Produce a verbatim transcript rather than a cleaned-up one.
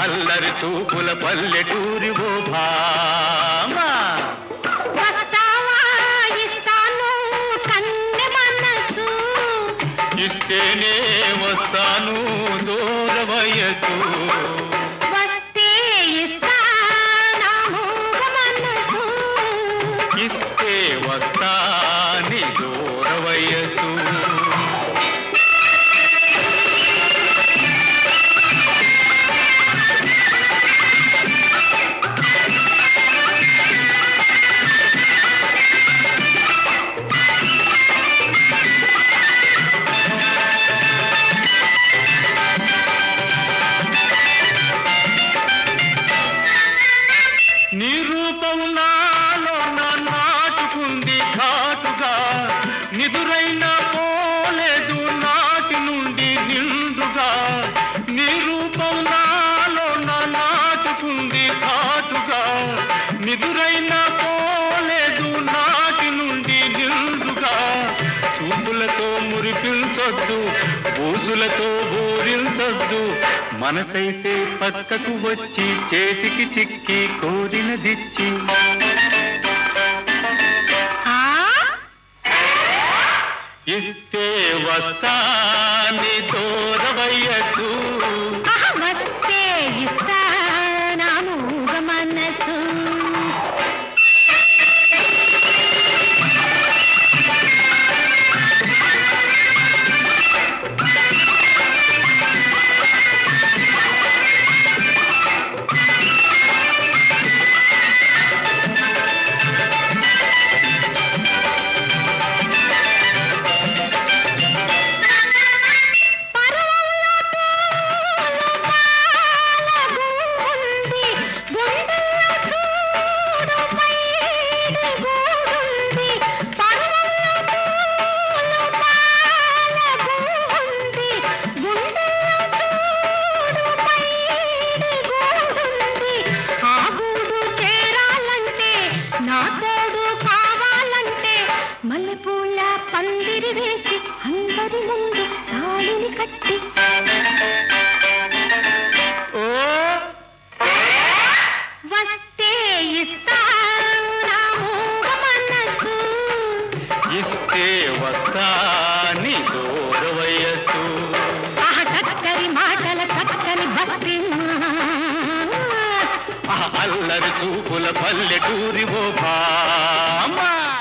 అల్లరి చూపుల పల్లెటూరి ఓ భామా వస్తావా ఇస్తాను కన్నె మనసు ఇస్తేనే వస్తాను దూర వయసు వస్తే ఇస్తానా మూగ మనసు ఇస్తే వస్తాని దూర వయసు నీ రూపం నాలో నా నాటుకుంది ఘాటుగా నిదురైనా పోలేదు నాటి నుండి నిండుగా నీ రూపం నాలో నా నాటుకుంది ఘాటుగా నిదురైనా పోలేదు నాటి నుండి నిండుగా చూపులతో మురిపించొద్దు బూజులతో బోరించొద్దు మనసైతే పక్కకు వచ్చి చేతికి చిక్కి కోరినదిచ్చి ఇస్తే వస్తాని దూరవయ్యకు వస్తే ఇస్తానా మూగ మనసు మల్లెపూల పందిరి వేసి అందరి ముందు తాళిని కట్టి ఓ వస్తే ఇస్తానా మూగ మనసు ఇస్తే వస్తాని దూర వయసు ఆహ చక్కని మాటల చక్కని భక్తి అల్లరి చూపుల పల్లెటూరి ఓ భామా